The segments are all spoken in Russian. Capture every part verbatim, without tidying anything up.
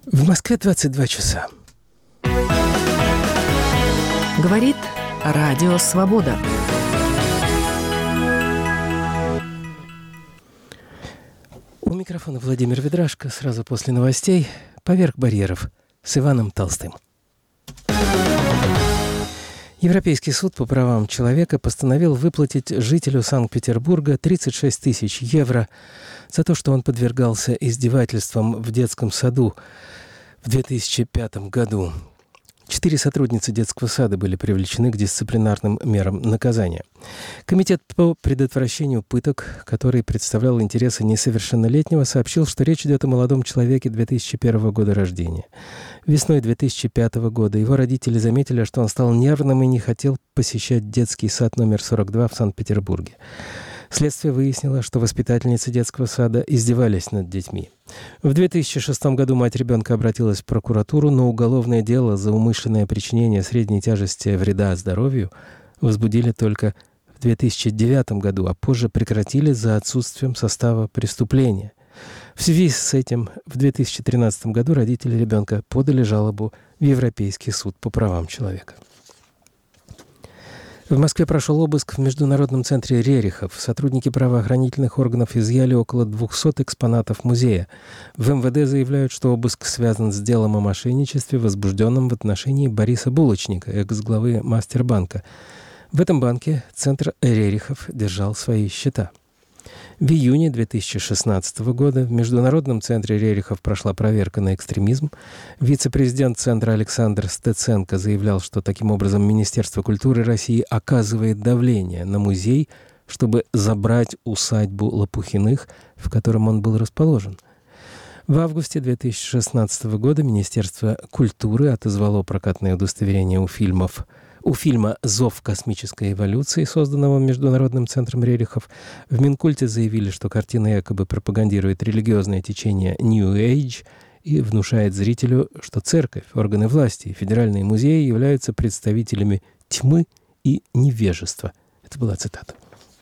В Москве двадцать два часа. Говорит Радио Свобода. У микрофона Владимир Ведрашко. Сразу после новостей «Поверх барьеров» с Иваном Толстым. Европейский суд по правам человека постановил выплатить жителю Санкт-Петербурга тридцать шесть тысяч евро за то, что он подвергался издевательствам в детском саду в две тысячи пятом году. Четыре сотрудницы детского сада были привлечены к дисциплинарным мерам наказания. Комитет по предотвращению пыток, который представлял интересы несовершеннолетнего, сообщил, что речь идет о молодом человеке две тысячи первого года рождения. Весной две тысячи пятого года его родители заметили, что он стал нервным и не хотел посещать детский сад номер сорок два в Санкт-Петербурге. Следствие выяснило, что воспитательницы детского сада издевались над детьми. В две тысячи шестом году мать ребенка обратилась в прокуратуру, но уголовное дело за умышленное причинение средней тяжести вреда здоровью возбудили только в две тысячи девятом году, а позже прекратили за отсутствием состава преступления. В связи с этим в две тысячи тринадцатом году родители ребенка подали жалобу в Европейский суд по правам человека. В Москве прошел обыск в Международном центре Рерихов. Сотрудники правоохранительных органов изъяли около двухсот экспонатов музея. В эм вэ дэ заявляют, что обыск связан с делом о мошенничестве, возбужденном в отношении Бориса Булочника, экс-главы Мастербанка. В этом банке центр Рерихов держал свои счета. В июне две тысячи шестнадцатого года в Международном центре Рерихов прошла проверка на экстремизм. Вице-президент центра Александр Стеценко заявлял, что таким образом Министерство культуры России оказывает давление на музей, чтобы забрать усадьбу Лопухиных, в котором он был расположен. В августе две тысячи шестнадцатого года Министерство культуры отозвало прокатное удостоверение у фильмов У фильма «Зов космической эволюции», созданного Международным центром Рерихов. В Минкульте заявили, что картина якобы пропагандирует религиозное течение New Age и внушает зрителю, что церковь, органы власти и федеральные музеи являются представителями тьмы и невежества. Это была цитата.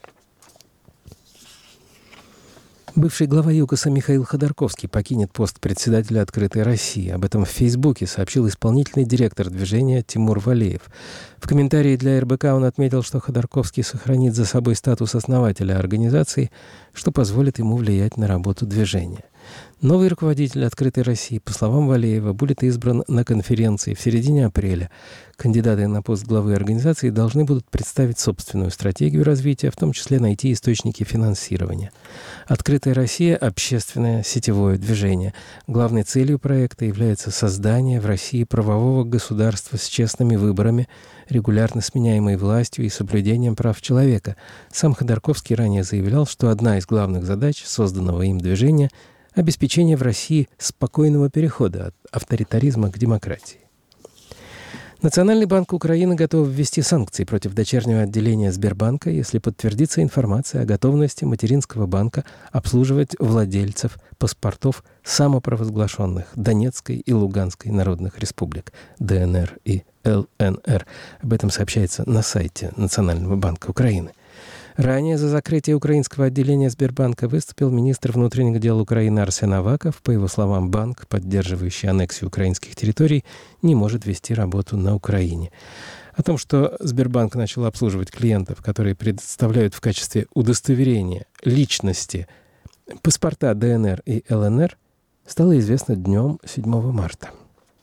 Бывший глава ЮКОСа Михаил Ходорковский покинет пост председателя «Открытой России». Об этом в Фейсбуке сообщил исполнительный директор движения Тимур Валеев. В комментарии для эр бэ ка он отметил, что Ходорковский сохранит за собой статус основателя организации, что позволит ему влиять на работу движения. Новый руководитель «Открытой России», по словам Валеева, будет избран на конференции в середине апреля. Кандидаты на пост главы организации должны будут представить собственную стратегию развития, в том числе найти источники финансирования. «Открытая Россия» — общественное сетевое движение. Главной целью проекта является создание в России правового государства с честными выборами, регулярно сменяемой властью и соблюдением прав человека. Сам Ходорковский ранее заявлял, что одна из главных задач созданного им движения — обеспечение в России спокойного перехода от авторитаризма к демократии. Национальный банк Украины готов ввести санкции против дочернего отделения Сбербанка, если подтвердится информация о готовности материнского банка обслуживать владельцев паспортов самопровозглашенных Донецкой и Луганской народных республик, дэ эн эр и эл эн эр. Об этом сообщается на сайте Национального банка Украины. Ранее за закрытие украинского отделения Сбербанка выступил министр внутренних дел Украины Арсен Аваков. По его словам, банк, поддерживающий аннексию украинских территорий, не может вести работу на Украине. О том, что Сбербанк начал обслуживать клиентов, которые предоставляют в качестве удостоверения личности паспорта дэ эн эр и эл эн эр, стало известно днем седьмого марта.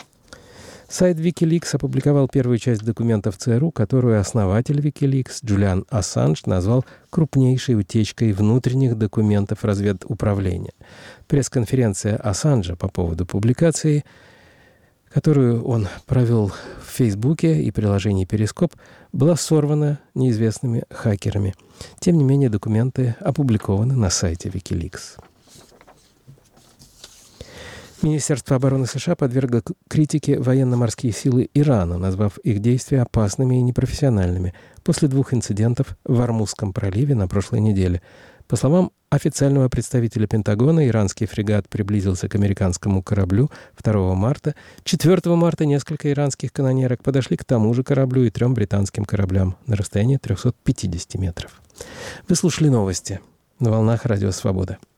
Сайт Wikileaks опубликовал первую часть документов цэ эр у, которую основатель Wikileaks Джулиан Ассанж назвал крупнейшей утечкой внутренних документов разведуправления. Пресс-конференция Ассанжа по поводу публикации, которую он провел в Фейсбуке и приложении Перископ, была сорвана неизвестными хакерами. Тем не менее, документы опубликованы на сайте Wikileaks. Министерство обороны США подвергло критике военно-морские силы Ирана, назвав их действия опасными и непрофессиональными после двух инцидентов в Ормузском проливе на прошлой неделе. По словам официального представителя Пентагона, иранский фрегат приблизился к американскому кораблю второго марта. четвёртого марта несколько иранских канонерок подошли к тому же кораблю и трем британским кораблям на расстоянии трехсот пятидесяти метров. Вы слушали новости на волнах Радио Свобода.